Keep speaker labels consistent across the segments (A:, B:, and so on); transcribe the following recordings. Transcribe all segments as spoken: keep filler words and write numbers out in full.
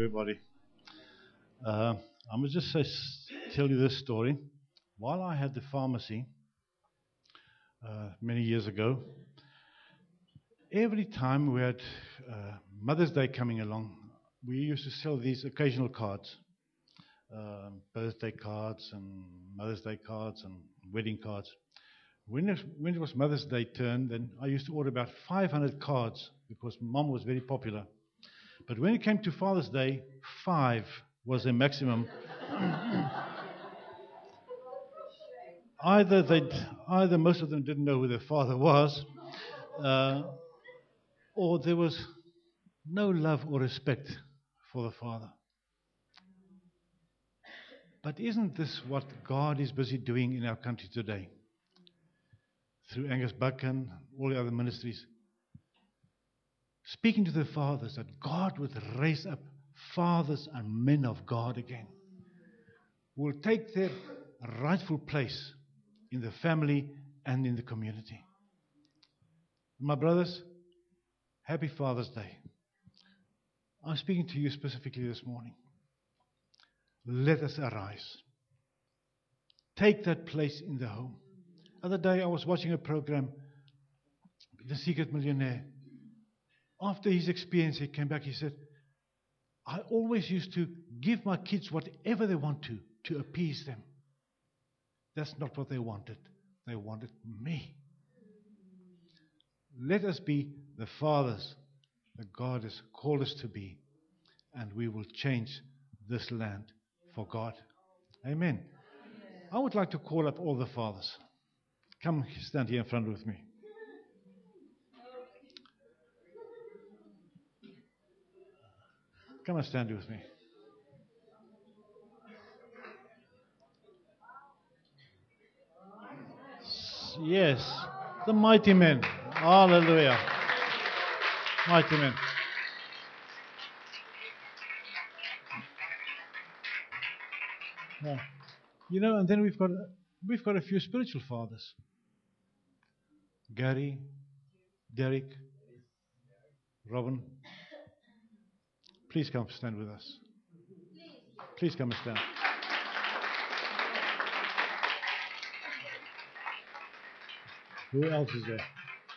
A: everybody. Uh, I must just say, tell you this story. While I had the pharmacy uh, many years ago, every time we had uh, Mother's Day coming along, we used to sell these occasional cards, uh, birthday cards and Mother's Day cards and wedding cards. When it, when it was Mother's Day turn, then I used to order about five hundred cards because Mom was very popular. But when it came to Father's Day, five was the maximum. either they, either most of them didn't know who their father was, uh, or there was no love or respect for the father. But isn't this what God is busy doing in our country today? Through Angus Buchan, all the other ministries, speaking to the fathers that God would raise up fathers and men of God again, who will take their rightful place in the family and in the community. My brothers, happy Father's Day. I'm speaking to you specifically this morning. Let us arise. Take that place in the home. The other day I was watching a program, The Secret Millionaire. After his experience, he came back, he said, I always used to give my kids whatever they want to, to appease them. That's not what they wanted. They wanted me. Let us be the fathers that God has called us to be, and we will change this land for God. Amen. I would like to call up all the fathers. Come stand here in front with me. Come and stand with me. Yes, the mighty men. Hallelujah. Mighty men. Yeah. You know, and then we've got we've got a few spiritual fathers. Gary, Derek, Robin. Please come stand with us. Please come and stand. Who else is there?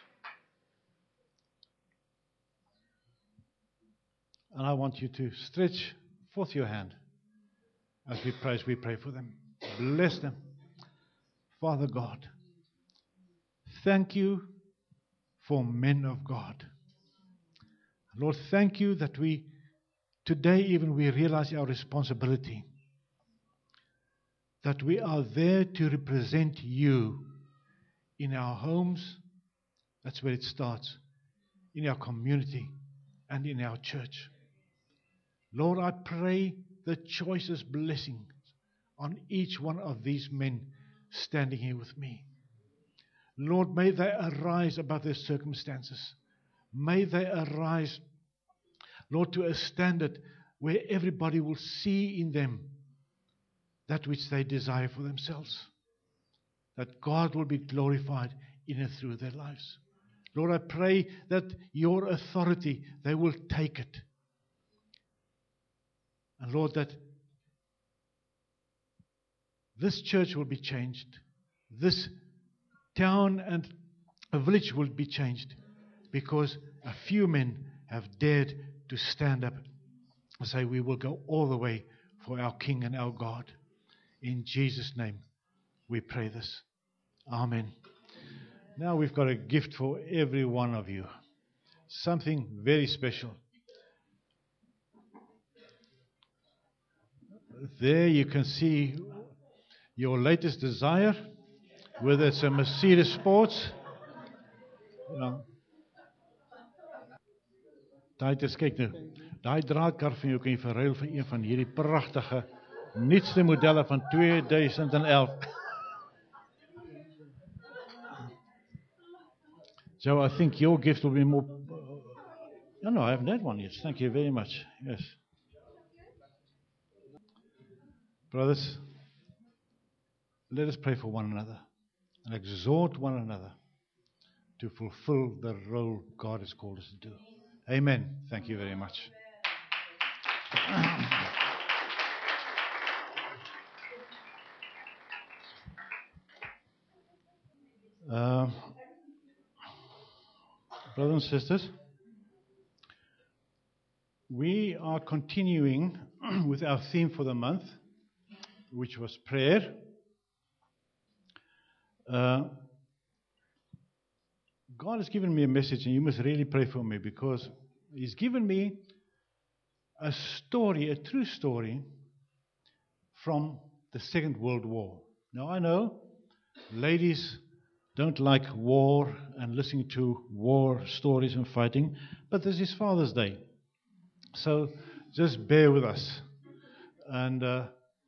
A: And I want you to stretch forth your hand as we pray, as we pray for them. Bless them. Father God, thank you for men of God. Lord, thank you that we, today even we realize our responsibility, that we are there to represent you in our homes. That's where it starts. In our community and in our church. Lord, I pray the choicest blessings on each one of these men standing here with me. Lord, may they arise above their circumstances. May they arise, Lord, to a standard where everybody will see in them that which they desire for themselves. That God will be glorified in and through their lives. Lord, I pray that your authority, they will take it. And Lord, that this church will be changed. This town and a village will be changed because a few men have dared to stand up and say, we will go all the way for our King and our God. In Jesus' name, we pray this. Amen. Now we've got a gift for every one of you. Something very special. There you can see your latest desire, whether it's a Mercedes Sports. Ja. Daai dis kyk nou. Daai draadkar van jou kan jy verruil vir een van hierdie pragtige nuutste modelle van twenty eleven. So I think your gift will be more. No, no, I haven't had one yet. Thank you very much. Yes. Brothers, let us pray for one another and exhort one another to fulfill the role God has called us to do. Amen. Thank you very much. Brothers and sisters, we are continuing with our theme for the month, which was prayer. Uh, God has given me a message, and you must really pray for me, because He's given me a story, a true story from the Second World War. Now, I know ladies don't like war and listening to war stories and fighting, but this is Father's Day. So just bear with us and uh,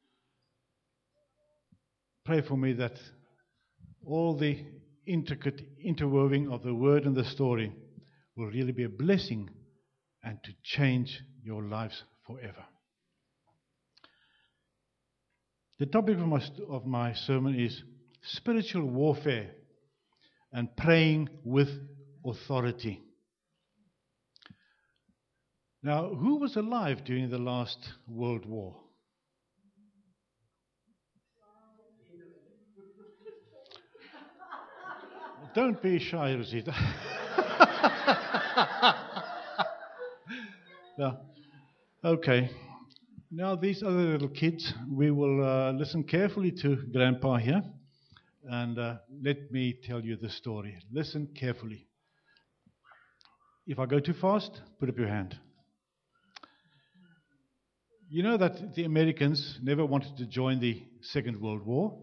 A: pray for me that all the intricate interweaving of the word and the story will really be a blessing and to change your lives forever. The topic of my, of my sermon is spiritual warfare and praying with authority. Now, who was alive during the last World War? Don't be shy, Rosita. Yeah. Okay. Now, these other little kids, we will uh, listen carefully to Grandpa here. And uh, let me tell you the story. Listen carefully. If I go too fast, put up your hand. You know that the Americans never wanted to join the Second World War.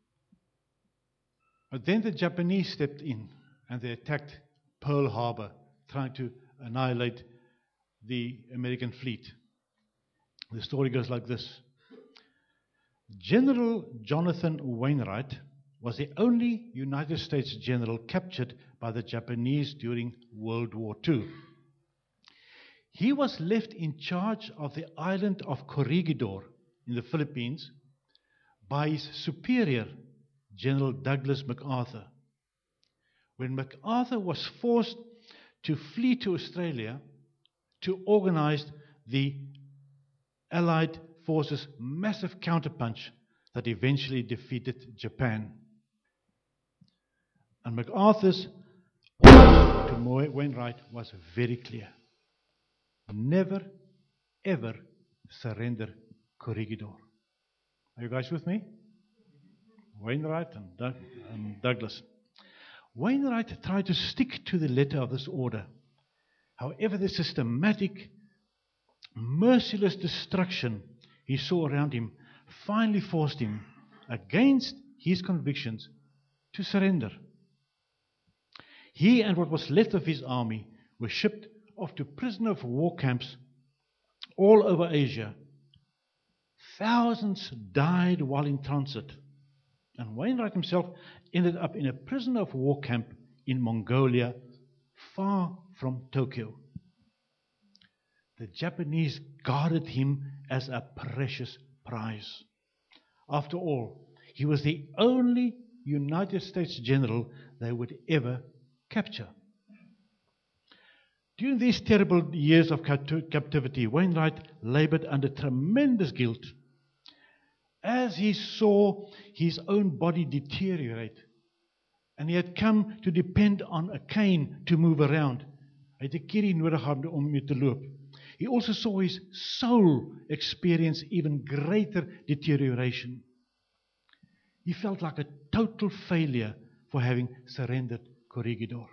A: But then the Japanese stepped in and they attacked Pearl Harbor, trying to annihilate the American fleet. The story goes like this. General Jonathan Wainwright was the only United States general captured by the Japanese during World War Two. He was left in charge of the island of Corregidor in the Philippines by his superior, General Douglas MacArthur. When MacArthur was forced to flee to Australia to organize the Allied forces' massive counterpunch that eventually defeated Japan. And MacArthur's order to Wainwright was very clear. Never, ever surrender Corregidor. Are you guys with me? Wainwright and, Doug, and Douglas. Wainwright tried to stick to the letter of this order. However, the systematic, merciless destruction he saw around him finally forced him, against his convictions, to surrender. He and what was left of his army were shipped off to prisoner of war camps all over Asia. Thousands died while in transit, and Wainwright himself ended up in a prisoner of war camp in Mongolia, far from Tokyo. The Japanese guarded him as a precious prize. After all, he was the only United States general they would ever capture. During these terrible years of captivity, Wainwright labored under tremendous guilt. As he saw his own body deteriorate, and he had come to depend on a cane to move around. Hy het 'n kierie nodig gehad om mee te loop. He also saw his soul experience even greater deterioration. He felt like a total failure for having surrendered Corregidor.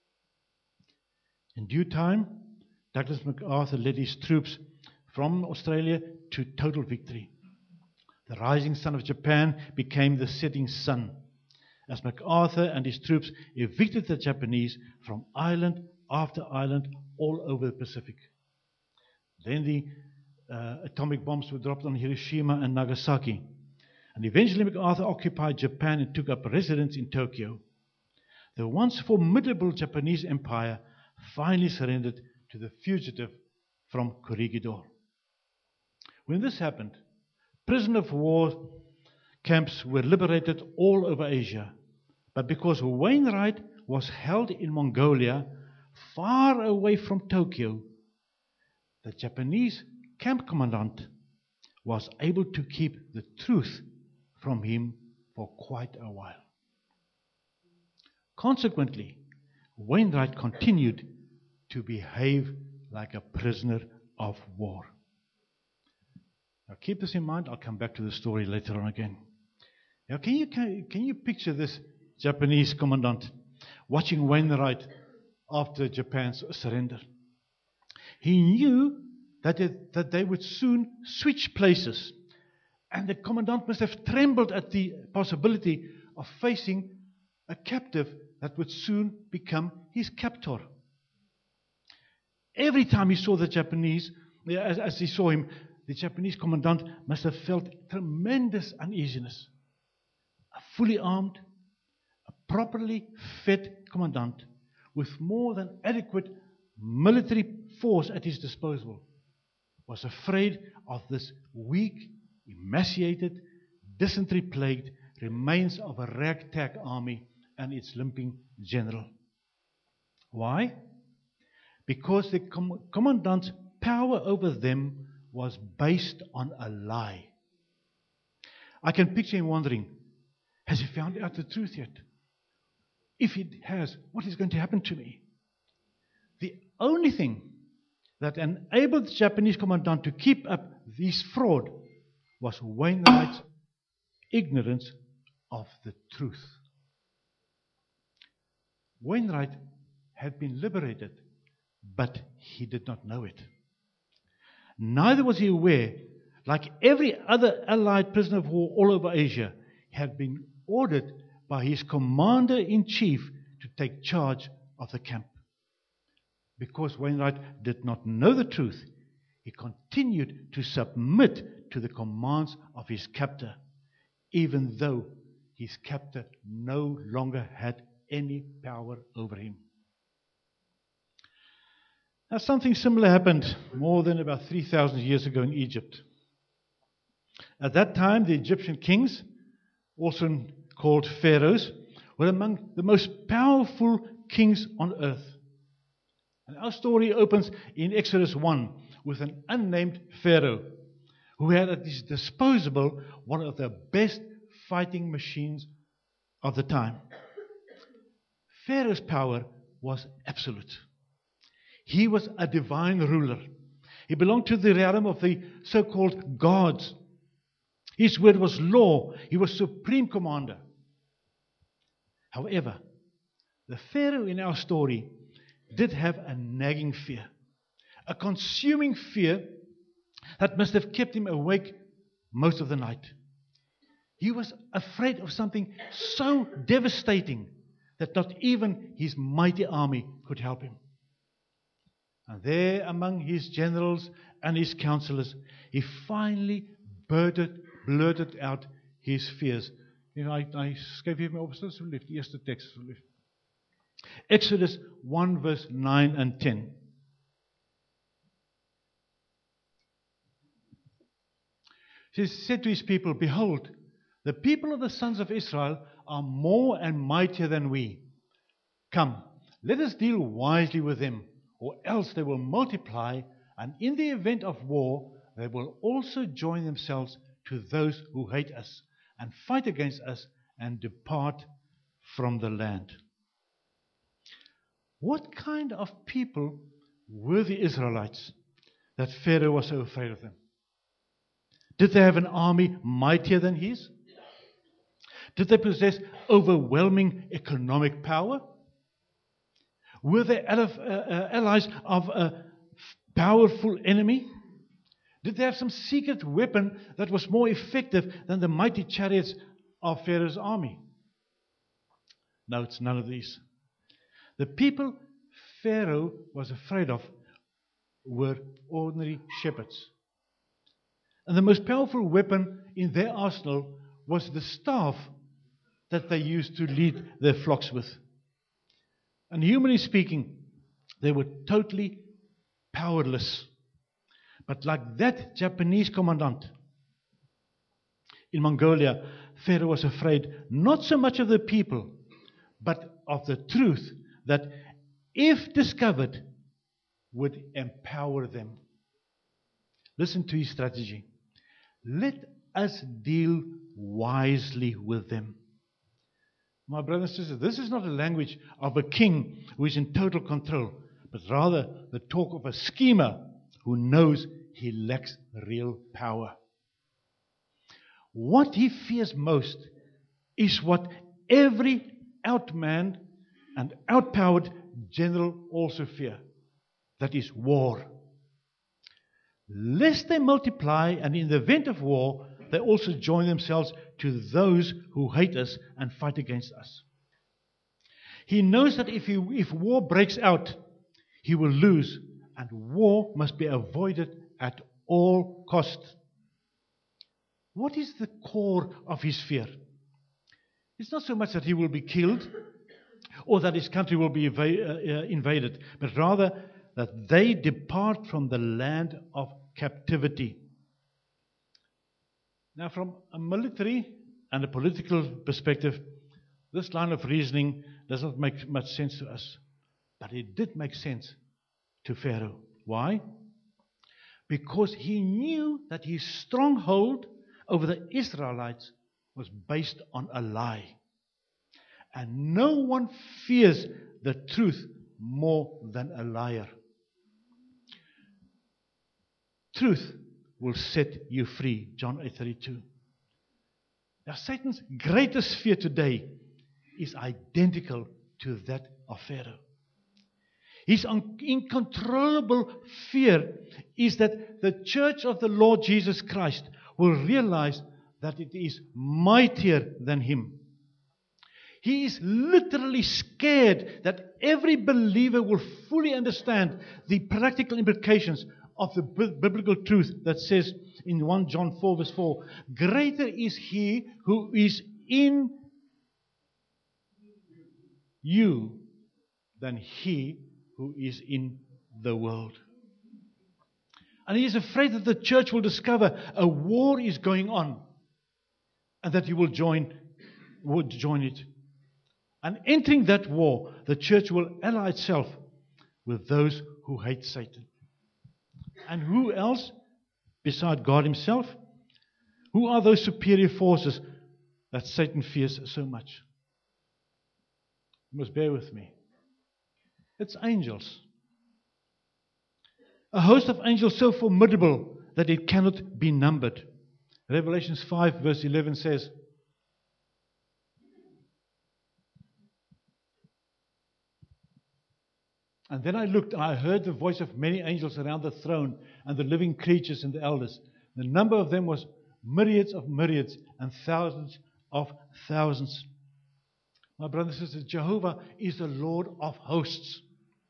A: In due time, Douglas MacArthur led his troops from Australia to total victory. The rising sun of Japan became the setting sun, as MacArthur and his troops evicted the Japanese from island after island all over the Pacific. Then the uh, atomic bombs were dropped on Hiroshima and Nagasaki. And eventually MacArthur occupied Japan and took up residence in Tokyo. The once formidable Japanese empire finally surrendered to the fugitive from Corregidor. When this happened, prisoner of war camps were liberated all over Asia. But because Wainwright was held in Mongolia, far away from Tokyo, the Japanese camp commandant was able to keep the truth from him for quite a while. Consequently, Wainwright continued to behave like a prisoner of war. Now keep this in mind. I'll come back to the story later on again. Now can you, can, can you picture this Japanese commandant watching Wainwright after Japan's surrender? He knew that, it, that they would soon switch places. And the commandant must have trembled at the possibility of facing a captive that would soon become his captor. Every time he saw the Japanese, as, as he saw him, the Japanese commandant must have felt tremendous uneasiness. A fully armed, a properly fed commandant with more than adequate military force at his disposal was afraid of this weak, emaciated, dysentery-plagued remains of a ragtag army and its limping general. Why? Because the com- commandant's power over them was based on a lie. I can picture him wondering, has he found out the truth yet? If he has, what is going to happen to me? The only thing that enabled the Japanese commandant to keep up this fraud was Wainwright's ignorance of the truth. Wainwright had been liberated, but he did not know it. Neither was he aware, like every other Allied prisoner of war all over Asia, he had been ordered by his commander-in-chief to take charge of the camp. Because Wainwright did not know the truth, he continued to submit to the commands of his captor, even though his captor no longer had any power over him. Now, something similar happened more than about three thousand years ago in Egypt. At that time, the Egyptian kings, also called pharaohs, were among the most powerful kings on earth. And our story opens in Exodus one with an unnamed pharaoh who had at his disposal one of the best fighting machines of the time. Pharaoh's power was absolute. He was a divine ruler. He belonged to the realm of the so-called gods. His word was law. He was supreme commander. However, the Pharaoh in our story did have a nagging fear, a consuming fear that must have kept him awake most of the night. He was afraid of something so devastating that not even his mighty army could help him. And there among his generals and his counselors, he finally blurted, blurted out his fears. You know, I, I skryf hier my op, asseblief, die eerste teks asseblief. Exodus one verse nine and ten. He said to his people, "Behold, the people of the sons of Israel are more and mightier than we. Come, let us deal wisely with them, or else they will multiply, and in the event of war, they will also join themselves to those who hate us, and fight against us, and depart from the land." What kind of people were the Israelites that Pharaoh was so afraid of them? Did they have an army mightier than his? Did they possess overwhelming economic power? Were they allies of a powerful enemy? Did they have some secret weapon that was more effective than the mighty chariots of Pharaoh's army? No, it's none of these. The people Pharaoh was afraid of were ordinary shepherds. And the most powerful weapon in their arsenal was the staff that they used to lead their flocks with. And humanly speaking, they were totally powerless. But like that Japanese commandant in Mongolia, Pharaoh was afraid not so much of the people, but of the truth that, if discovered, would empower them. Listen to his strategy. Let us deal wisely with them. My brothers and sisters, this is not a language of a king who is in total control, but rather the talk of a schemer who knows he lacks real power. What he fears most is what every outmanned and outpowered general also fear. That is war. Lest they multiply, and in the event of war, they also join themselves to those who hate us and fight against us. He knows that if, he, if war breaks out, he will lose, and war must be avoided at all costs. What is the core of his fear? It's not so much that he will be killed or that his country will be eva- uh, invaded, but rather that they depart from the land of captivity. Now, from a military and a political perspective, this line of reasoning does not make much sense to us. But it did make sense to Pharaoh. Why? Because he knew that his stronghold over the Israelites was based on a lie. And no one fears the truth more than a liar. Truth will set you free. John eight thirty-two. Now, Satan's greatest fear today is identical to that of Pharaoh. His un- uncontrollable fear is that the church of the Lord Jesus Christ will realize that it is mightier than him. He is literally scared that every believer will fully understand the practical implications of the b- biblical truth that says in First John four verse four, greater is he who is in you than he who is in the world. And he is afraid that the church will discover a war is going on and that he will join, would join it. And entering that war, the church will ally itself with those who hate Satan. And who else beside God himself? Who are those superior forces that Satan fears so much? You must bear with me. It's angels. A host of angels so formidable that it cannot be numbered. Revelation five verse eleven says, and then I looked and I heard the voice of many angels around the throne and the living creatures and the elders. The number of them was myriads of myriads and thousands of thousands. My brothers and sisters, Jehovah is the Lord of hosts.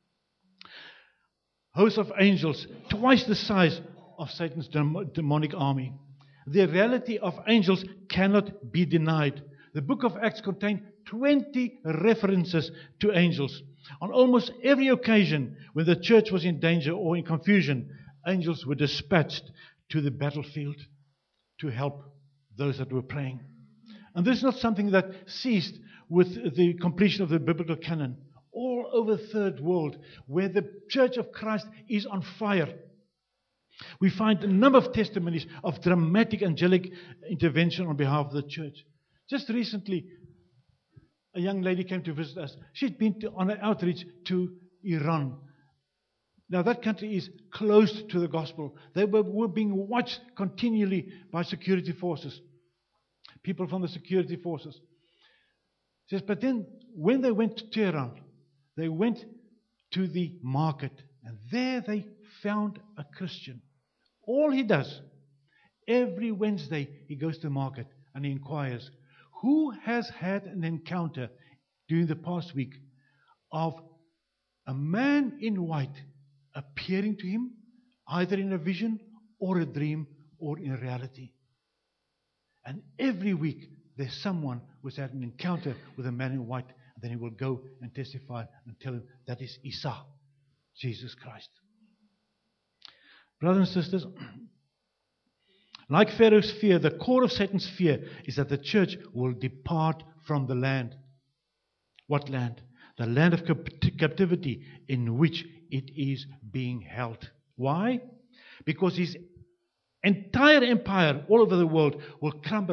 A: Hosts of angels, twice the size of Satan's demonic army. The reality of angels cannot be denied. The book of Acts contains twenty references to angels. On almost every occasion when the church was in danger or in confusion, angels were dispatched to the battlefield to help those that were praying. And this is not something that ceased with the completion of the biblical canon. All over the third world, where the church of Christ is on fire, we find a number of testimonies of dramatic angelic intervention on behalf of the church. Just recently, a young lady came to visit us. She'd been to, on an outreach to Iran. Now, that country is closed to the gospel. They were, were being watched continually by security forces, people from the security forces. She says, but then when they went to Tehran, they went to the market, and there they found a Christian. All he does, every Wednesday, he goes to the market and he inquires, who has had an encounter during the past week of a man in white appearing to him, either in a vision or a dream or in reality? And every week, there's someone who's had an encounter with a man in white. Then he will go and testify and tell him that is Isa, Jesus Christ. Brothers and sisters, like Pharaoh's fear, the core of Satan's fear is that the church will depart from the land. What land? The land of captivity in which it is being held. Why? Because his entire empire all over the world will crumble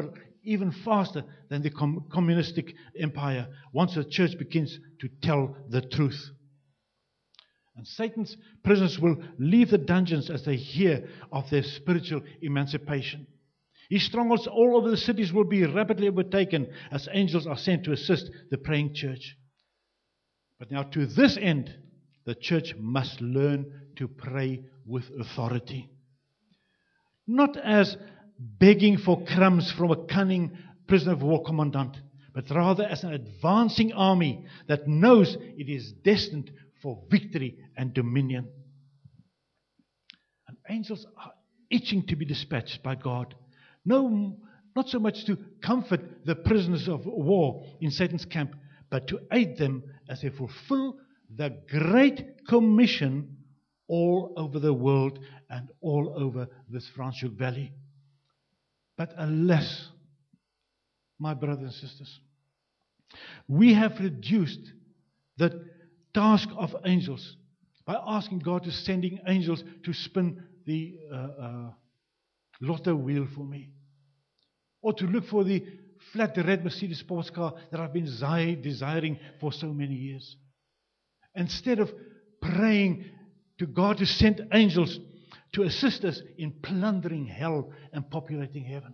A: even faster than the com- communistic empire once the church begins to tell the truth. And Satan's prisoners will leave the dungeons as they hear of their spiritual emancipation. His strongholds all over the cities will be rapidly overtaken as angels are sent to assist the praying church. But now to this end, the church must learn to pray with authority. Not as begging for crumbs from a cunning prisoner of war commandant, but rather as an advancing army that knows it is destined for victory and dominion. And angels are itching to be dispatched by God. No, not so much to comfort the prisoners of war in Satan's camp, but to aid them as they fulfill the Great Commission all over the world and all over this Franschhoek Valley. But alas, my brothers and sisters, we have reduced the task of angels by asking God to sending angels to spin the uh, uh, lotto wheel for me, or to look for the flat red Mercedes sports car that I've been desiring for so many years. Instead of praying to God to send angels to assist us in plundering hell and populating heaven.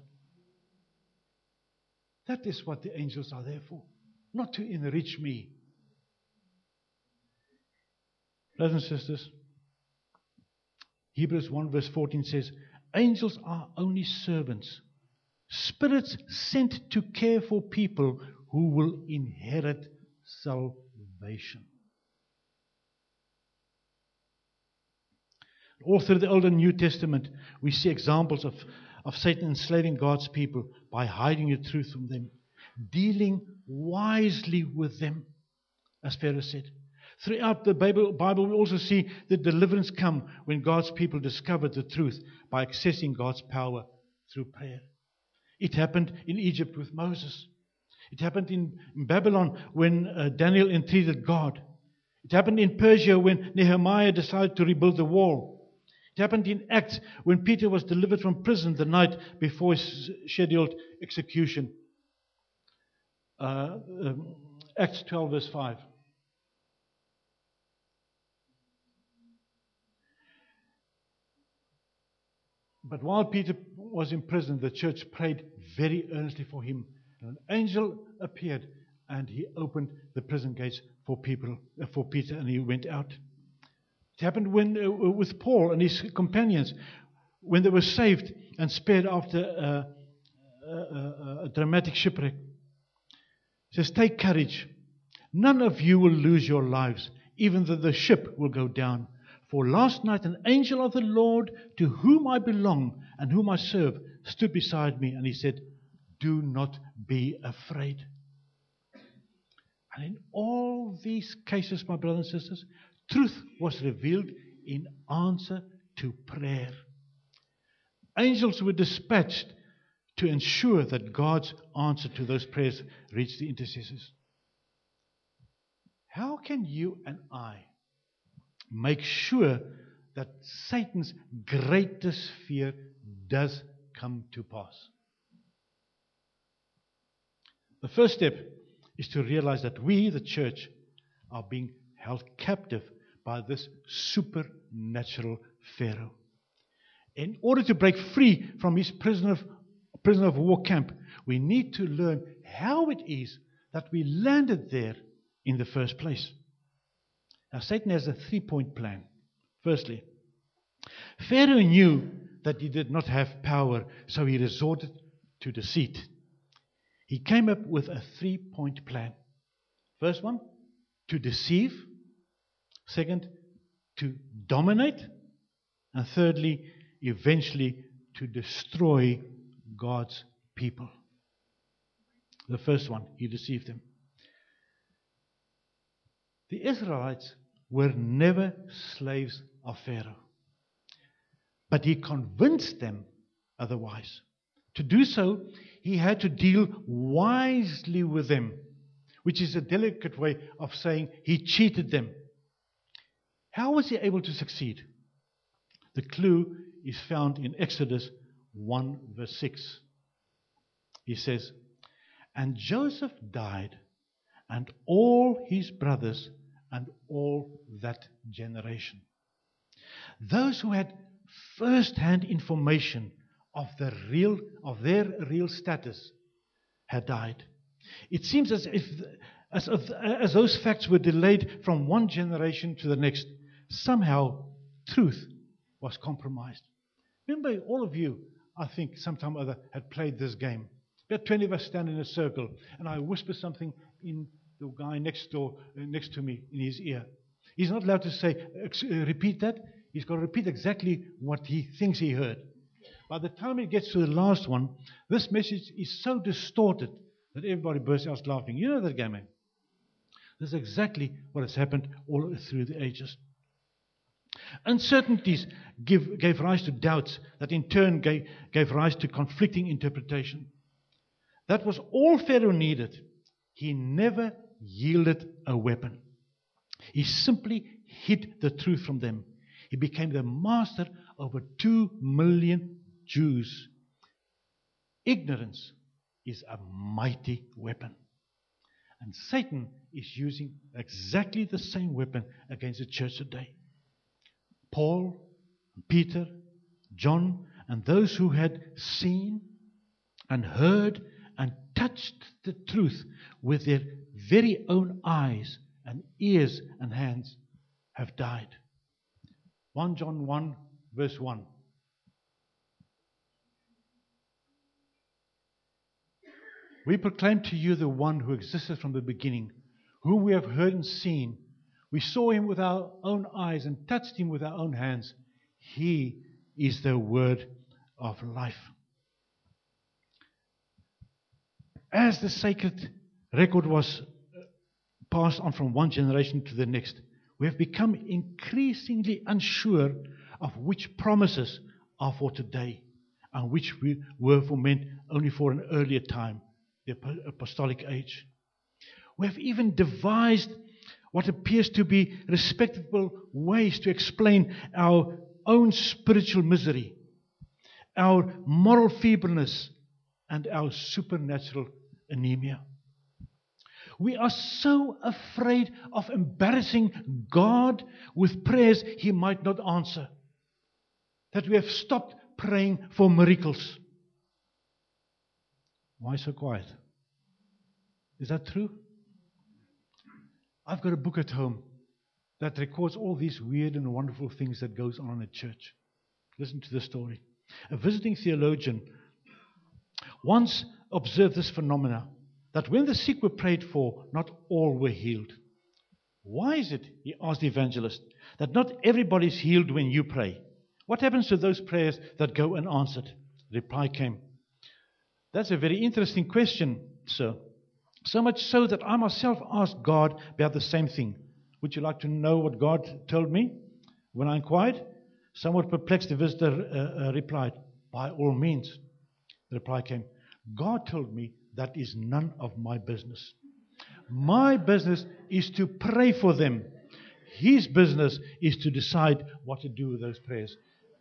A: That is what the angels are there for, not to enrich me. Brothers and sisters, Hebrews one verse fourteen says, angels are only servants, spirits sent to care for people who will inherit salvation. All through the Old and New Testament, we see examples of, of Satan enslaving God's people by hiding the truth from them, dealing wisely with them, as Pharaoh said. Throughout the Bible, Bible, we also see the deliverance come when God's people discovered the truth by accessing God's power through prayer. It happened in Egypt with Moses. It happened in, in Babylon when uh, Daniel entreated God. It happened in Persia when Nehemiah decided to rebuild the wall. It happened in Acts when Peter was delivered from prison the night before his scheduled execution. Uh, um, Acts twelve verse five. But while Peter was in prison, the church prayed very earnestly for him. And an angel appeared and he opened the prison gates for people, uh, for Peter, and he went out. It happened when uh, with Paul and his companions when they were saved and spared after uh, a, a, a dramatic shipwreck. He says, take courage. None of you will lose your lives, even though the ship will go down. For last night an angel of the Lord, to whom I belong and whom I serve, stood beside me, and he said, do not be afraid. And in all these cases, my brothers and sisters, truth was revealed in answer to prayer. Angels were dispatched to ensure that God's answer to those prayers reached the intercessors. How can you and I make sure that Satan's greatest fear does come to pass? The first step is to realize that we, the church, are being held captive by this supernatural Pharaoh. In order to break free from his prisoner of, prisoner of war camp, we need to learn how it is that we landed there in the first place. Now, Satan has a three-point plan. Firstly, Pharaoh knew that he did not have power, so he resorted to deceit. He came up with a three-point plan. First one, to deceive. Second, to dominate. And thirdly, eventually to destroy God's people. The first one, he deceived them. The Israelites were never slaves of Pharaoh. But he convinced them otherwise. To do so, he had to deal wisely with them, which is a delicate way of saying he cheated them. How was he able to succeed? The clue is found in Exodus one verse six. He says, "And Joseph died, and all his brothers, and all that generation." Those who had first-hand information of the real, of their real status had died. It seems as if, as if, as those facts were delayed from one generation to the next. Somehow, truth was compromised. Remember, all of you, I think, sometime or other, had played this game. About twenty of us stand in a circle, and I whisper something in the guy next door, uh, next to me, in his ear. He's not allowed to say, uh, repeat that. He's got to repeat exactly what he thinks he heard. By the time it gets to the last one, this message is so distorted that everybody bursts out laughing. You know that game, man? This is exactly what has happened all through the ages. Uncertainties give, gave rise to doubts that in turn gave, gave rise to conflicting interpretation. That was all Pharaoh needed. He never yielded a weapon. He simply hid the truth from them. He became the master over two million Jews. Ignorance is a mighty weapon. And Satan is using exactly the same weapon against the church today. Paul, Peter, John, and those who had seen and heard and touched the truth with their very own eyes and ears and hands have died. First John one, verse one. We proclaim to you the one who existed from the beginning, whom we have heard and seen. We saw him with our own eyes and touched him with our own hands. He is the word of life. As the sacred record was passed on from one generation to the next, we have become increasingly unsure of which promises are for today and which were for men only for an earlier time, the apostolic age. We have even devised what appears to be respectable ways to explain our own spiritual misery, our moral feebleness, and our supernatural anemia. We are so afraid of embarrassing God with prayers He might not answer that we have stopped praying for miracles. Why so quiet? Is that true? I've got a book at home that records all these weird and wonderful things that goes on in a church. Listen to the story. A visiting theologian once observed this phenomena, that when the sick were prayed for, not all were healed. Why is it, he asked the evangelist, that not everybody is healed when you pray? What happens to those prayers that go unanswered? The reply came, that's a very interesting question, sir. So much so that I myself asked God about the same thing. Would you like to know what God told me when I inquired? Somewhat perplexed, the visitor uh, uh, replied, by all means. The reply came, God told me that is none of my business. My business is to pray for them. His business is to decide what to do with those prayers.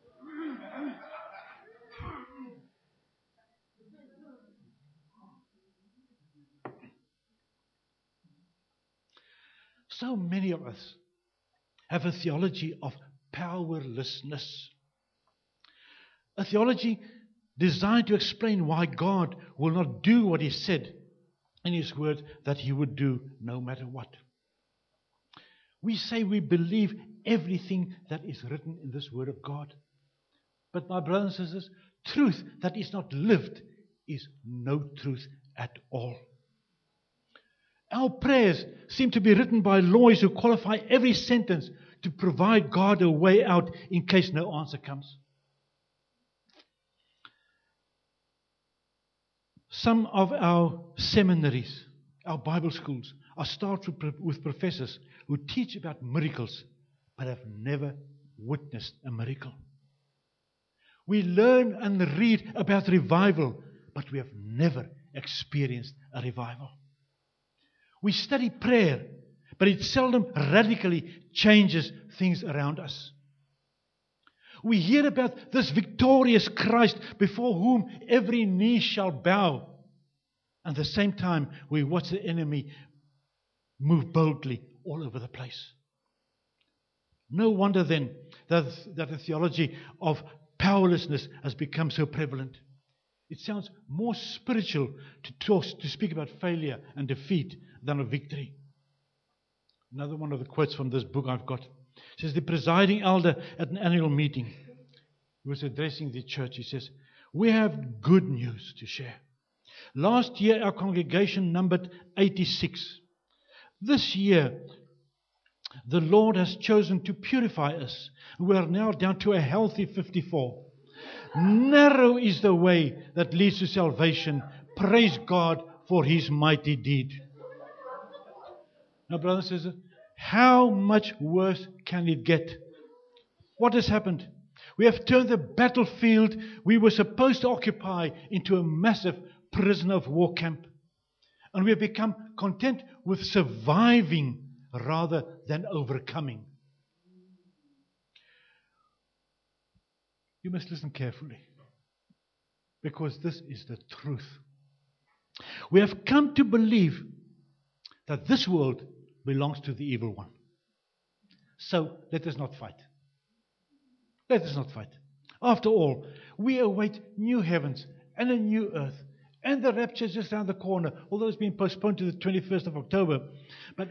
A: So many of us have a theology of powerlessness. A theology designed to explain why God will not do what He said in His word that He would do no matter what. We say we believe everything that is written in this word of God. But my brothers and sisters, truth that is not lived is no truth at all. Our prayers seem to be written by lawyers who qualify every sentence to provide God a way out in case no answer comes. Some of our seminaries, our Bible schools, are staffed with professors who teach about miracles but have never witnessed a miracle. We learn and read about revival, but we have never experienced a revival. We study prayer, but it seldom radically changes things around us. We hear about this victorious Christ before whom every knee shall bow, And at the same time, we watch the enemy move boldly all over the place. No wonder then that, that the theology of powerlessness has become so prevalent. It sounds more spiritual to talk, to speak about failure and defeat than of victory. Another one of the quotes from this book I've got. It says, the presiding elder at an annual meeting, he was addressing the church. He says, we have good news to share. Last year our congregation numbered eighty-six. This year the Lord has chosen to purify us. We are now down to a healthy fifty-four. Narrow is the way that leads to salvation. Praise God for His mighty deed. Now, brothers and sisters, how much worse can it get? What has happened? We have turned the battlefield we were supposed to occupy into a massive prisoner of war camp. And we have become content with surviving rather than overcoming. You must listen carefully, because this is the truth. We have come to believe that this world belongs to the evil one. So let us not fight. Let us not fight. After all, we await new heavens and a new earth. And the rapture is just around the corner, although it's been postponed to the twenty-first of October. But,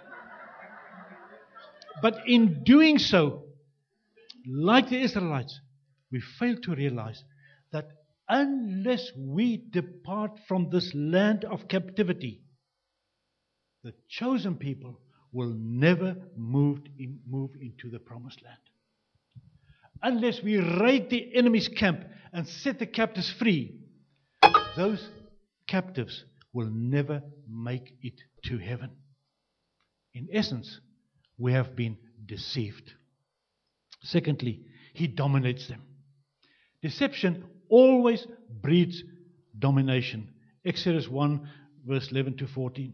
A: but in doing so, like the Israelites, we fail to realize that unless we depart from this land of captivity, the chosen people will never move, in, move into the promised land. Unless we raid the enemy's camp and set the captives free, those captives will never make it to heaven. In essence, we have been deceived. Secondly, he dominates them. Deception always breeds domination. Exodus one, verse eleven to fourteen.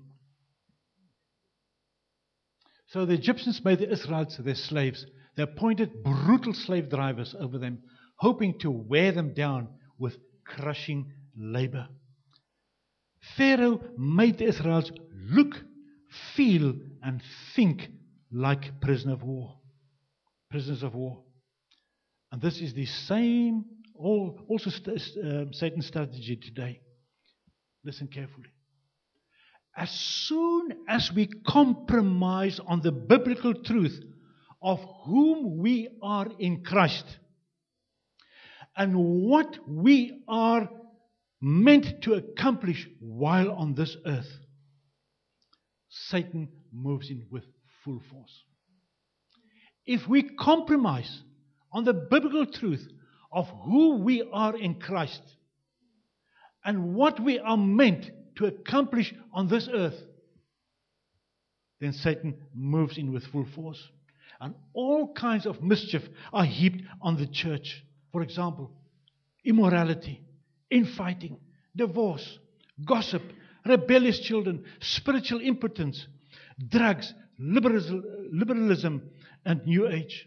A: So the Egyptians made the Israelites their slaves. They appointed brutal slave drivers over them, hoping to wear them down with crushing labor. Pharaoh made the Israelites look, feel, and think like prisoners of war. Prisoners of war. And this is the same, also uh, Satan's strategy today. Listen carefully. As soon as we compromise on the biblical truth of whom we are in Christ and what we are meant to accomplish while on this earth, Satan moves in with full force. If we compromise on the biblical truth of who we are in Christ and what we are meant to accomplish on this earth, then Satan moves in with full force. And all kinds of mischief are heaped on the church. For example, immorality, infighting, divorce, gossip, rebellious children, spiritual impotence, drugs, liberalism, and New Age.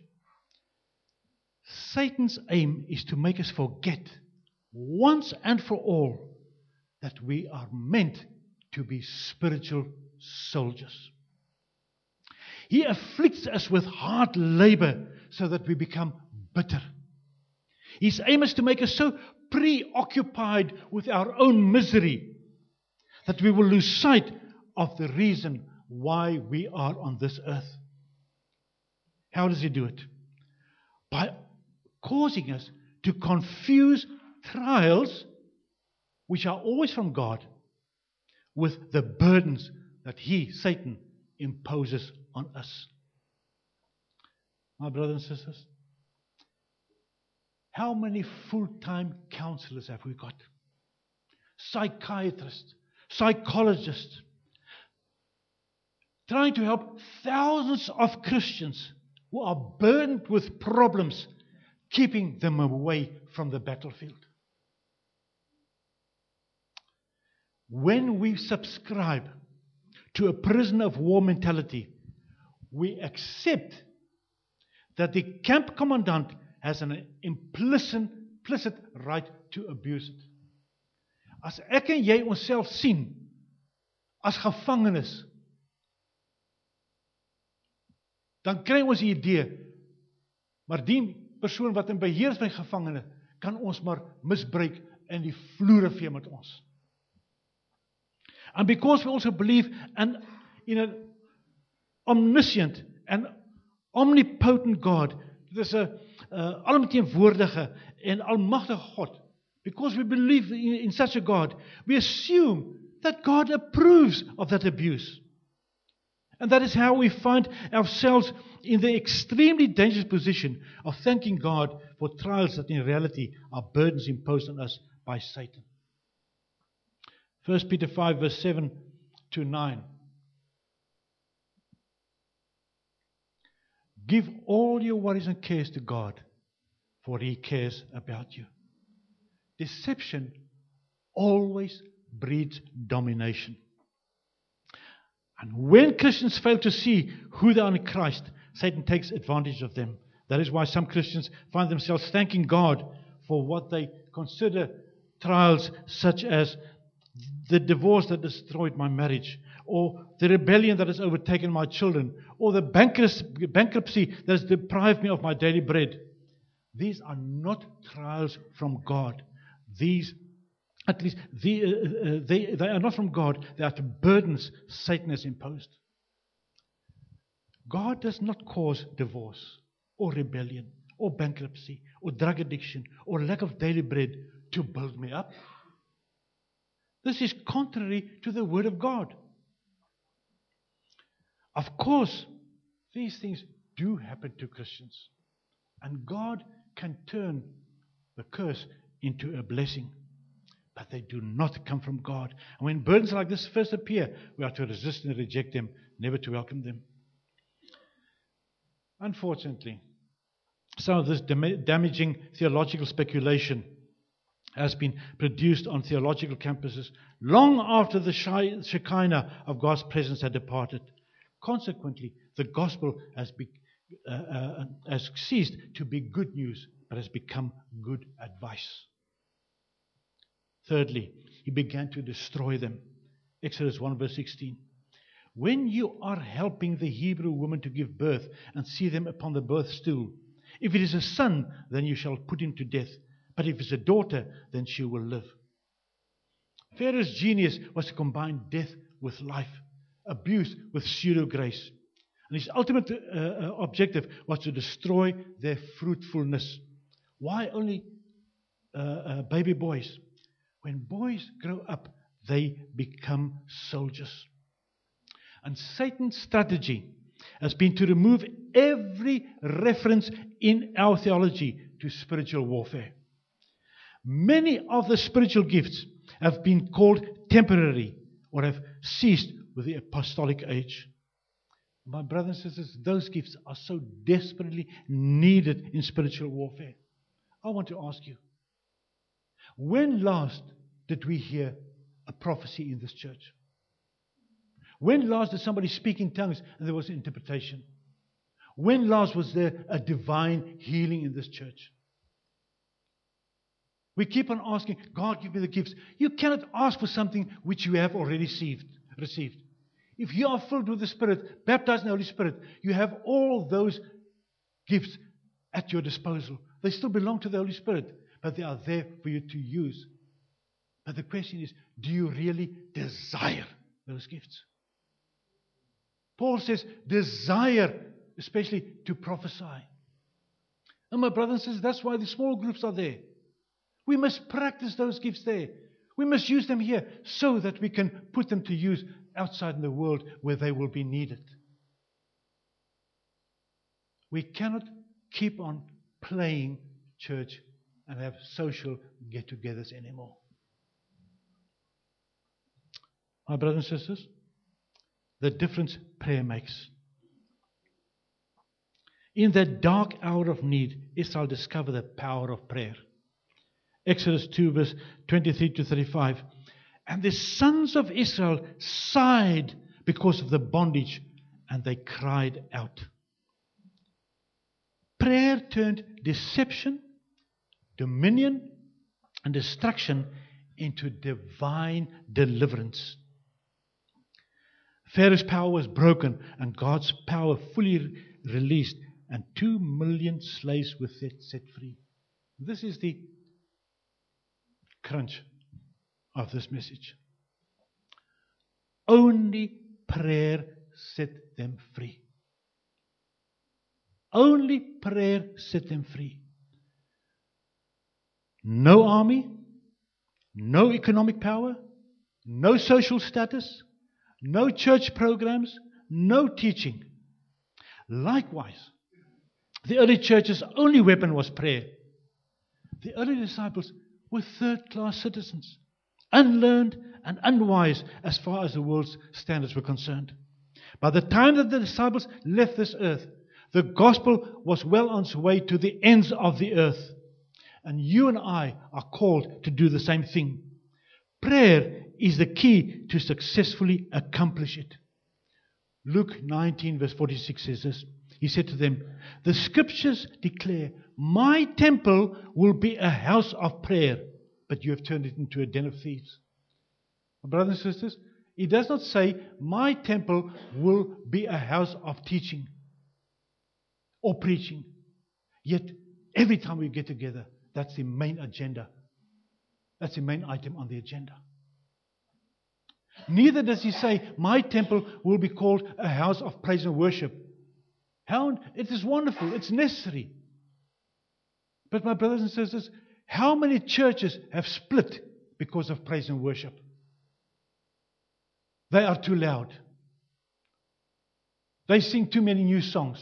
A: Satan's aim is to make us forget once and for all that we are meant to be spiritual soldiers. He afflicts us with hard labor so that we become bitter. His aim is to make us so preoccupied with our own misery that we will lose sight of the reason why we are on this earth. How does he do it? By causing us to confuse trials, which are always from God, with the burdens that he, Satan, imposes on us. My brothers and sisters, how many full-time counselors have we got? Psychiatrists, psychologists, trying to help thousands of Christians who are burdened with problems, keeping them away from the battlefield. When we subscribe to a prisoner of war mentality, we accept that the camp commandant has an implicit, implicit right to abuse it. As ek en jy onsself sien as gevangenes, dan kry ons die idee, maar die persoon wat in beheer is van die gevangene, kan ons maar misbruik en die vloere vee met ons. And because we also believe in, in an omniscient and omnipotent God, dit is 'n uh, alomteenwoordige en almagtige God, because we believe in, in such a God, we assume that God approves of that abuse. And that is how we find ourselves in the extremely dangerous position of thanking God for trials that in reality are burdens imposed on us by Satan. First Peter five verse seven to nine. Give all your worries and cares to God, for He cares about you. Deception always breeds domination. And when Christians fail to see who they are in Christ, Satan takes advantage of them. That is why some Christians find themselves thanking God for what they consider trials such as the divorce that destroyed my marriage, or the rebellion that has overtaken my children, or the bankruptcy that has deprived me of my daily bread. These are not trials from God. These At least, the, uh, they, they are not from God. They are burdens Satan has imposed. God does not cause divorce, or rebellion, or bankruptcy, or drug addiction, or lack of daily bread to build me up. This is contrary to the Word of God. Of course, these things do happen to Christians. And God can turn the curse into a blessing. But they do not come from God. And when burdens like this first appear, we are to resist and reject them, never to welcome them. Unfortunately, some of this dam- damaging theological speculation has been produced on theological campuses long after the Shekinah of God's presence had departed. Consequently, the gospel has, be, uh, uh, has ceased to be good news, but has become good advice. Thirdly, he began to destroy them. Exodus one verse sixteen. When you are helping the Hebrew woman to give birth and see them upon the birth stool, if it is a son, then you shall put him to death. But if it's a daughter, then she will live. Pharaoh's genius was to combine death with life, abuse with pseudo-grace. And his ultimate uh, objective was to destroy their fruitfulness. Why only uh, uh, baby boys? When boys grow up, they become soldiers. And Satan's strategy has been to remove every reference in our theology to spiritual warfare. Many of the spiritual gifts have been called temporary or have ceased with the apostolic age. My brothers and sisters, those gifts are so desperately needed in spiritual warfare. I want to ask you, when last did we hear a prophecy in this church? When last did somebody speak in tongues and there was interpretation? When last was there a divine healing in this church? We keep on asking, God, give me the gifts. You cannot ask for something which you have already received. received. If you are filled with the Spirit, baptized in the Holy Spirit, you have all those gifts at your disposal. They still belong to the Holy Spirit, but they are there for you to use. But the question is, do you really desire those gifts? Paul says, desire, especially to prophesy. And my brothers and sisters, that's why the small groups are there. We must practice those gifts there. We must use them here so that we can put them to use outside in the world where they will be needed. We cannot keep on playing church and have social get-togethers anymore. My brothers and sisters, the difference prayer makes. In that dark hour of need, Israel discovered the power of prayer. Exodus two, verse twenty-three to thirty-five. And the sons of Israel sighed because of the bondage, and they cried out. Prayer turned deception, dominion, and destruction into divine deliverance. Pharaoh's power was broken and God's power fully re- released, and two million slaves were set, set free. This is the crunch of this message. Only prayer set them free. Only prayer set them free. No army, no economic power, no social status, no church programs, no teaching. Likewise, the early church's only weapon was prayer. The early disciples were third-class citizens, unlearned and unwise as far as the world's standards were concerned. By the time that the disciples left this earth, the gospel was well on its way to the ends of the earth. And you and I are called to do the same thing. Prayer is the key to successfully accomplish it. Luke nineteen verse forty-six says this. He said to them, "The scriptures declare, my temple will be a house of prayer, but you have turned it into a den of thieves." My brothers and sisters, he does not say, my temple will be a house of teaching or preaching. Yet, every time we get together, that's the main agenda. That's the main item on the agenda. Neither does he say, my temple will be called a house of praise and worship. How, it is wonderful, it's necessary. But my brothers and sisters, how many churches have split because of praise and worship? They are too loud. They sing too many new songs.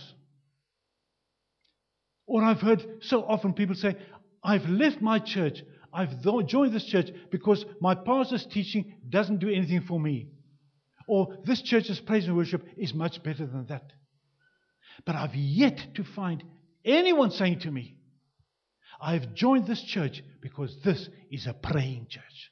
A: Or I've heard so often people say, I've left my church, I've joined this church because my pastor's teaching doesn't do anything for me. Or this church's praise and worship is much better than that. But I've yet to find anyone saying to me, I've joined this church because this is a praying church.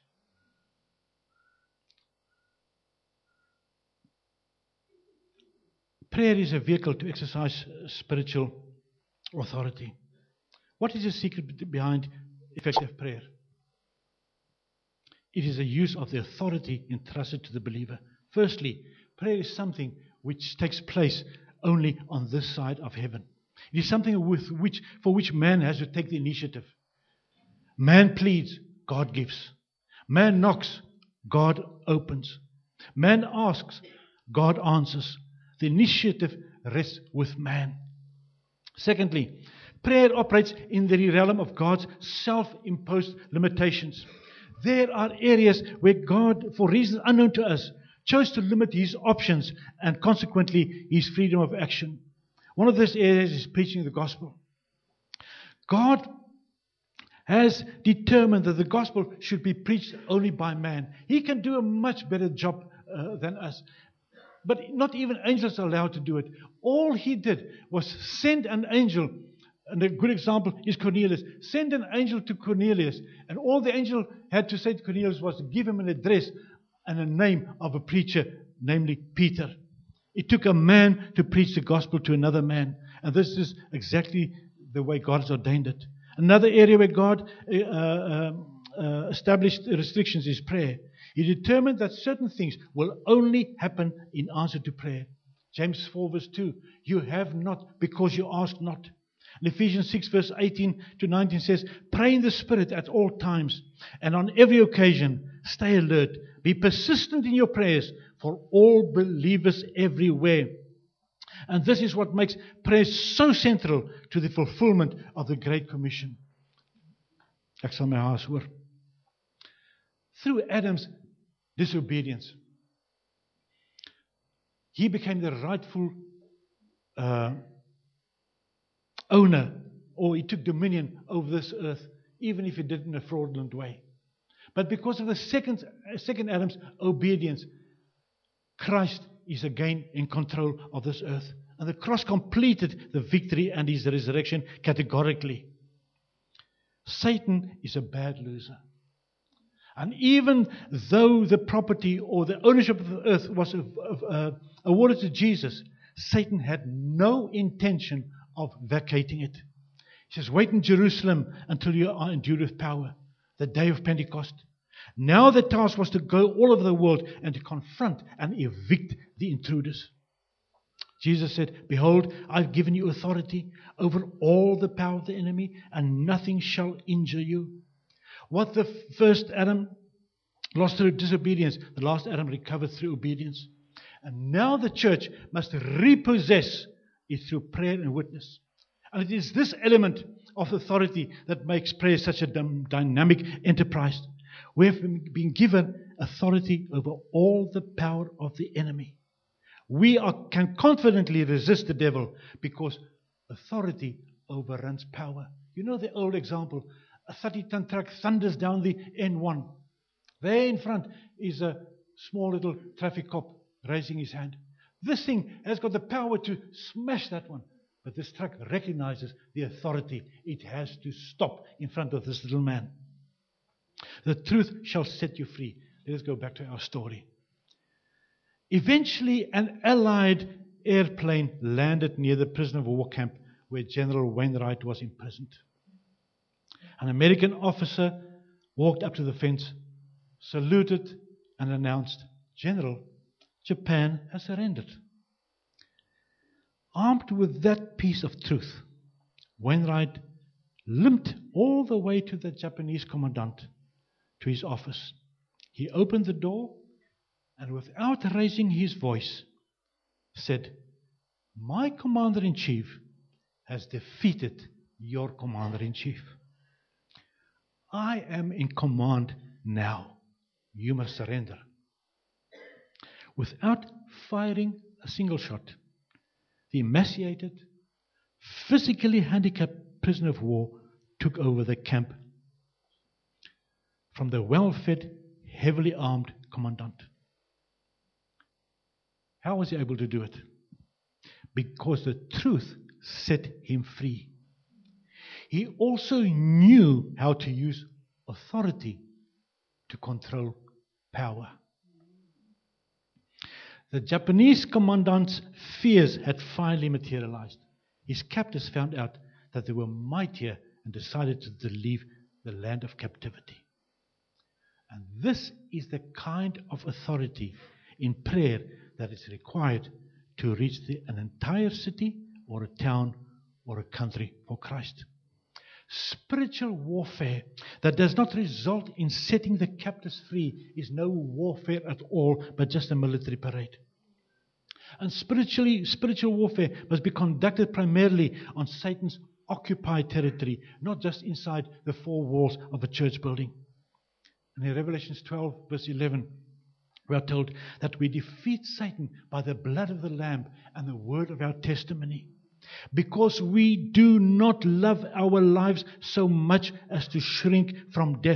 A: Prayer is a vehicle to exercise spiritual authority. What is the secret behind effective prayer? It is a use of the authority entrusted to the believer. Firstly, prayer is something which takes place only on this side of heaven. It is something with which, for which man has to take the initiative. Man pleads, God gives. Man knocks, God opens. Man asks, God answers. The initiative rests with man. Secondly, prayer operates in the realm of God's self-imposed limitations. There are areas where God, for reasons unknown to us, chose to limit His options and consequently His freedom of action. One of those areas is preaching the gospel. God has determined that the gospel should be preached only by man. He can do a much better job uh, than us. But not even angels are allowed to do it. All He did was send an angel. And a good example is Cornelius. Send an angel to Cornelius. And all the angel had to say to Cornelius was to give him an address and a name of a preacher, namely Peter. It took a man to preach the gospel to another man. And this is exactly the way God has ordained it. Another area where God uh, uh, uh, established restrictions is prayer. He determined that certain things will only happen in answer to prayer. James four verse two, you have not because you ask not. And Ephesians six verse eighteen to nineteen says, pray in the Spirit at all times, and on every occasion stay alert. Be persistent in your prayers for all believers everywhere. And this is what makes prayer so central to the fulfillment of the Great Commission. Ek sal my haas hoor. Through Adam's disobedience, he became the rightful uh, owner, or he took dominion over this earth, even if he did it in a fraudulent way. But because of the second, second Adam's obedience, Christ is again in control of this earth. And the cross completed the victory and his resurrection categorically. Satan is a bad loser. And even though the property or the ownership of the earth was uh, awarded to Jesus, Satan had no intention of vacating it. He says, wait in Jerusalem until you are endued with power, the day of Pentecost. Now the task was to go all over the world and to confront and evict the intruders. Jesus said, "Behold, I've given you authority over all the power of the enemy, and nothing shall injure you." What the first Adam lost through disobedience, the last Adam recovered through obedience. And now the church must repossess it through prayer and witness. And it is this element of authority that makes prayer such a dynamic enterprise. We have been given authority over all the power of the enemy. We are, can confidently resist the devil because authority overruns power. You know the old example, a thirty-ton truck thunders down the N one. There in front is a small little traffic cop raising his hand. This thing has got the power to smash that one. But this truck recognizes the authority. It has to stop in front of this little man. The truth shall set you free. Let us go back to our story. Eventually, an Allied airplane landed near the prisoner of war camp where General Wainwright was imprisoned. An American officer walked up to the fence, saluted, and announced, "General, Japan has surrendered." Armed with that piece of truth, Wainwright limped all the way to the Japanese commandant, to his office. He opened the door and without raising his voice said, "My commander-in-chief has defeated your commander-in-chief. I am in command now. You must surrender." Without firing a single shot, the emaciated, physically handicapped prisoner of war took over the camp from the well-fed, heavily armed commandant. How was he able to do it? Because the truth set him free. He also knew how to use authority to control power. The Japanese commandant's fears had finally materialized. His captors found out that they were mightier and decided to leave the land of captivity. And this is the kind of authority in prayer that is required to reach the, an entire city or a town or a country for Christ. Spiritual warfare that does not result in setting the captives free is no warfare at all, but just a military parade. And spiritually, spiritual warfare must be conducted primarily on Satan's occupied territory, not just inside the four walls of a church building. And in Revelation twelve, verse eleven, we are told that we defeat Satan by the blood of the Lamb and the word of our testimony. Because we do not love our lives so much as to shrink from death.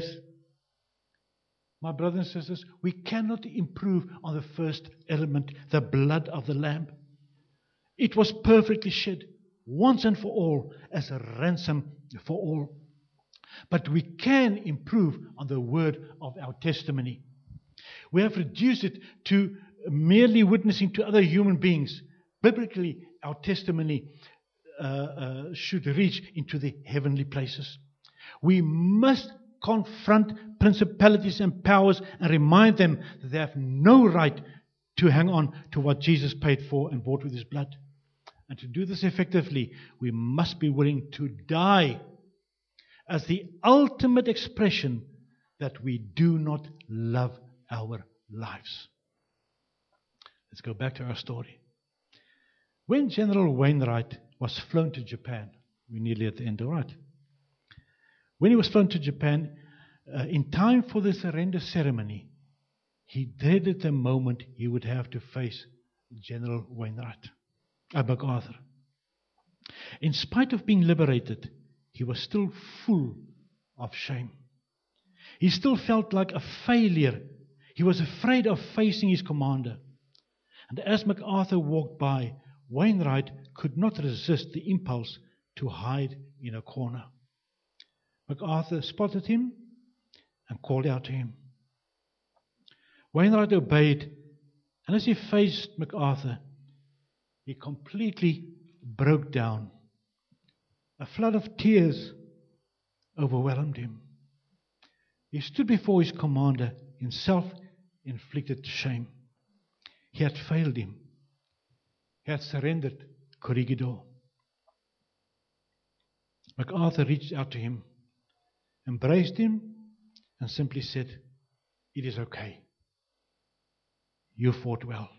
A: My brothers and sisters, we cannot improve on the first element, the blood of the Lamb. It was perfectly shed once and for all as a ransom for all. But we can improve on the word of our testimony. We have reduced it to merely witnessing to other human beings. Biblically, our testimony uh, uh, should reach into the heavenly places. We must confront principalities and powers and remind them that they have no right to hang on to what Jesus paid for and bought with his blood. And to do this effectively, we must be willing to die as the ultimate expression that we do not love our lives. Let's go back to our story. When General Wainwright was flown to Japan, we're nearly at the end, all right? When he was flown to Japan, uh, in time for the surrender ceremony, he dreaded the moment he would have to face General Wainwright, uh, MacArthur. In spite of being liberated, he was still full of shame. He still felt like a failure. He was afraid of facing his commander. And as MacArthur walked by, Wainwright could not resist the impulse to hide in a corner. MacArthur spotted him and called out to him. Wainwright obeyed, and as he faced MacArthur, he completely broke down. A flood of tears overwhelmed him. He stood before his commander in self-inflicted shame. He had failed him. He had surrendered Corregidor. MacArthur reached out to him, embraced him, and simply said, "It is okay. You fought well."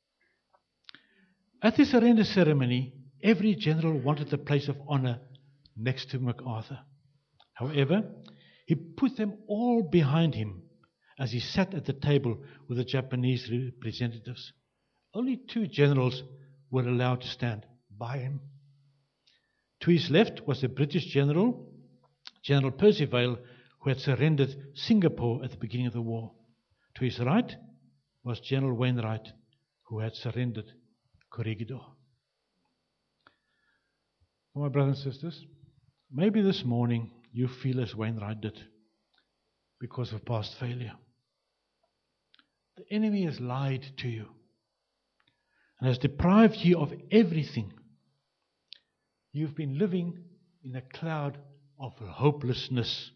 A: At the surrender ceremony, every general wanted the place of honor next to MacArthur. However, he put them all behind him as he sat at the table with the Japanese representatives. Only two generals were allowed to stand by him. To his left was the British general, General Percival, who had surrendered Singapore at the beginning of the war. To his right was General Wainwright, who had surrendered Corregidor. Oh, my brothers and sisters, maybe this morning you feel as Wainwright did because of past failure. The enemy has lied to you and has deprived you of everything. You've been living in a cloud of hopelessness.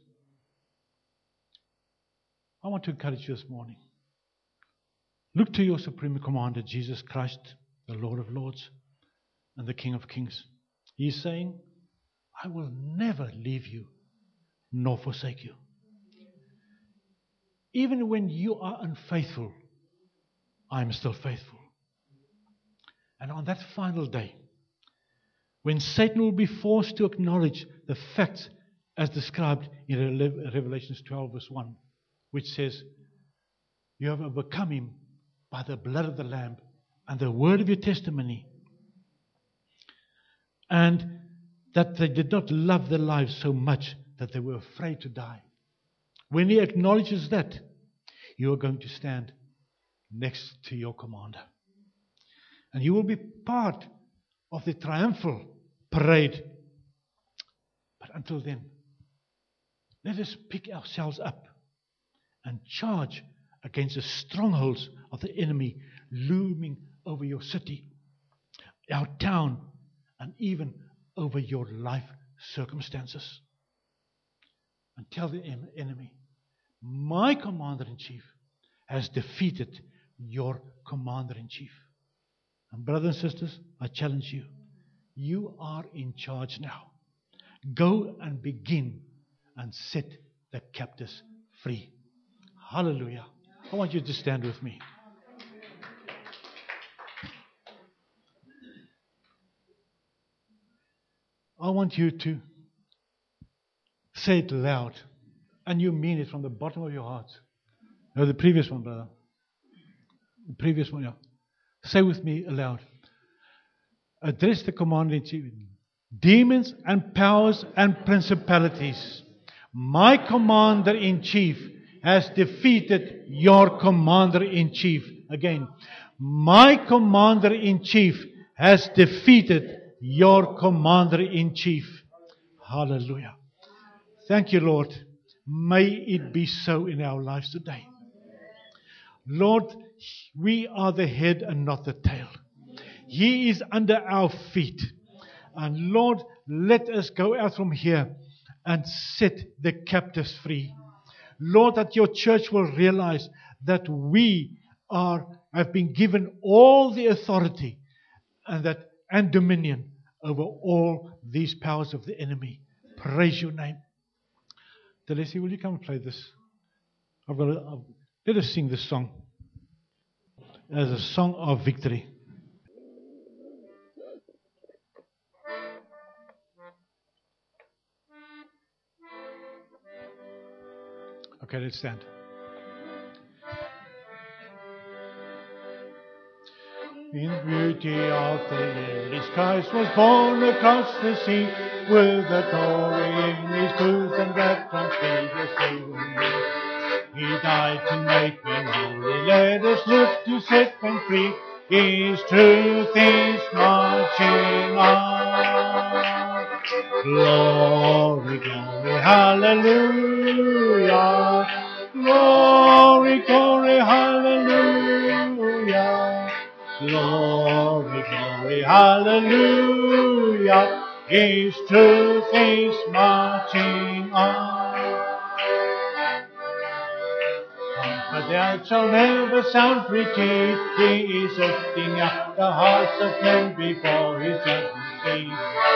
A: I want to encourage you this morning. Look to your Supreme Commander, Jesus Christ, the Lord of Lords and the King of Kings. He is saying, "I will never leave you nor forsake you." Even when you are unfaithful, I am still faithful. And on that final day, when Satan will be forced to acknowledge the facts as described in Revelation twelve verse one, which says, "You have overcome him by the blood of the Lamb and the word of your testimony, and that they did not love their lives so much that they were afraid to die." When he acknowledges that, you are going to stand next to your commander. And you will be part of the triumphal parade. But until then, let us pick ourselves up and charge against the strongholds of the enemy looming over your city, our town, and even over your life circumstances. And tell the enemy, "My commander-in-chief has defeated your commander-in-chief." And brothers and sisters, I challenge you. You are in charge now. Go and begin and set the captives free. Hallelujah. I want you to stand with me. I want you to say it loud. And you mean it from the bottom of your heart. No, the previous one, brother. The previous one, yeah. Say with me aloud. Address the commander-in-chief. "Demons and powers and principalities, my commander-in-chief has defeated your commander-in-chief." Again, "My commander-in-chief has defeated your commander-in-chief." Hallelujah. Thank you, Lord. May it be so in our lives today. Lord, we are the head and not the tail. He is under our feet. And Lord, let us go out from here and set the captives free. Lord, that your church will realize that we are have been given all the authority and that and dominion over all these powers of the enemy. Praise your name. Delesi, will you come and play this? I've got. A, I've, let us sing this song as a song of victory. Okay, let's stand. In the beauty of the lilies, Christ was born across the sea, with the glory in his booth and bread from feet. He died to make me holy. Let us live to set them free. His truth is marching on. Glory, glory, hallelujah. Glory, glory, hallelujah. Glory, glory, hallelujah. His truth is marching on. But that shall never sound retreat. He is lifting up the hearts of men before his judgment seat.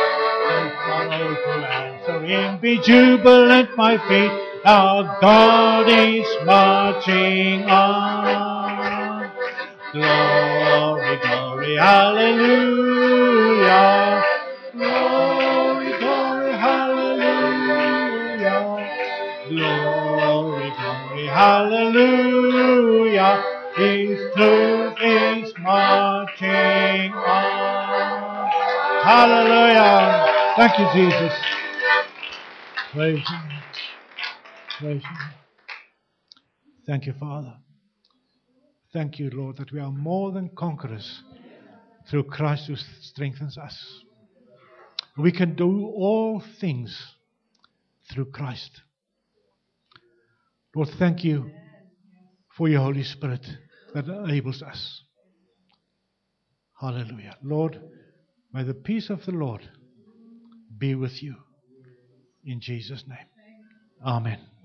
A: So in be jubilant, my feet. Our God is marching on. Glory, glory, hallelujah. Glory, glory, hallelujah. Glory, glory, hallelujah. His truth is marching on. Hallelujah. Thank you, Jesus. Praise you. Praise you. Thank you, Father. Thank you, Lord, that we are more than conquerors through Christ who strengthens us. We can do all things through Christ. Lord, thank you for your Holy Spirit that enables us. Hallelujah. Lord, may the peace of the Lord be with you. In Jesus' name. Amen.